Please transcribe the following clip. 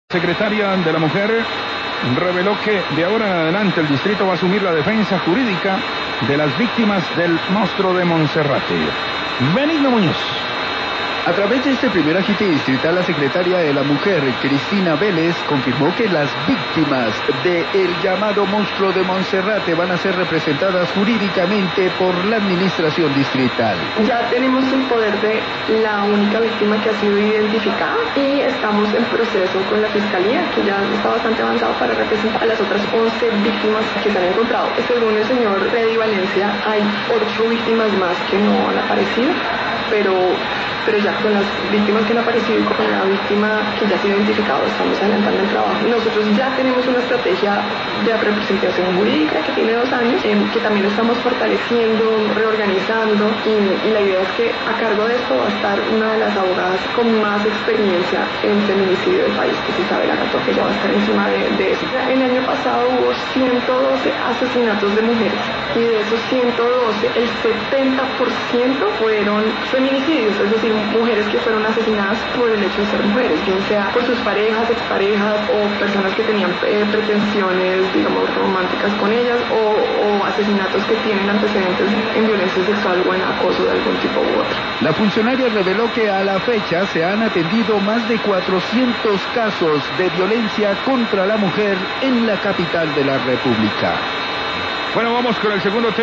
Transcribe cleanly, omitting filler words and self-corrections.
Secretaria de la Mujer reveló que de ahora en adelante el distrito va a asumir la defensa jurídica de las víctimas del monstruo de Monserrate. Benigno Muñoz. A través de este primer agite distrital, la secretaria de la Mujer, Cristina Vélez, confirmó que las víctimas del llamado monstruo de Monserrate van a ser representadas jurídicamente por la administración distrital. Ya tenemos el poder de la única víctima que ha sido identificada y estamos en proceso con la fiscalía, que ya está bastante avanzado para representar a las otras 11 víctimas que se han encontrado. Según el señor Freddy Valencia, hay 8 víctimas más que no han aparecido, pero ya con las víctimas que han aparecido y con la víctima que ya ha sido identificado estamos adelantando el trabajo. Nosotros ya tenemos una estrategia de representación jurídica que tiene 2 años, que también estamos fortaleciendo, reorganizando, y la idea es que a cargo de esto va a estar una de las abogadas con más experiencia en feminicidio del país, que es Isabela Gato, que ya va a estar encima de eso. El año pasado hubo 112 asesinatos de mujeres, y de esos 112, el 70% fueron feminicidios, es decir, mujeres que fueron asesinadas por el hecho de ser mujeres, bien sea por sus parejas, exparejas o personas que tenían pretensiones, digamos, románticas con ellas, o asesinatos que tienen antecedentes en violencia sexual o en acoso de algún tipo u otro. La funcionaria reveló que a la fecha se han atendido más de 400 casos de violencia contra la mujer en la capital de la República. Bueno, vamos con el segundo tema.